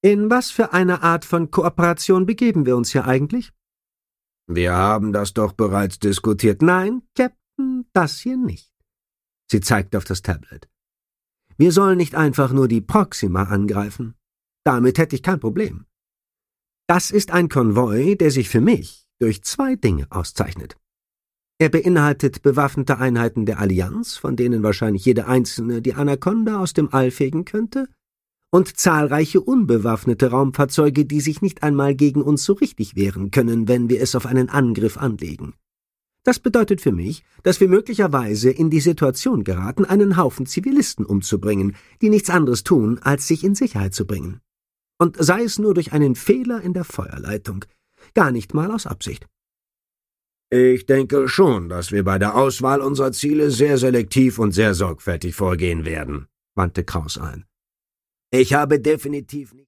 In was für eine Art von Kooperation begeben wir uns hier eigentlich? Wir haben das doch bereits diskutiert. Nein, Captain, das hier nicht. Sie zeigt auf das Tablet. Wir sollen nicht einfach nur die Proxima angreifen. Damit hätte ich kein Problem. Das ist ein Konvoi, der sich für mich durch 2 Dinge auszeichnet. Er beinhaltet bewaffnete Einheiten der Allianz, von denen wahrscheinlich jede einzelne die Anaconda aus dem All fegen könnte, und zahlreiche unbewaffnete Raumfahrzeuge, die sich nicht einmal gegen uns so richtig wehren können, wenn wir es auf einen Angriff anlegen. Das bedeutet für mich, dass wir möglicherweise in die Situation geraten, einen Haufen Zivilisten umzubringen, die nichts anderes tun, als sich in Sicherheit zu bringen. Und sei es nur durch einen Fehler in der Feuerleitung, gar nicht mal aus Absicht. Ich denke schon, dass wir bei der Auswahl unserer Ziele sehr selektiv und sehr sorgfältig vorgehen werden, wandte Kraus ein. Ich habe definitiv nicht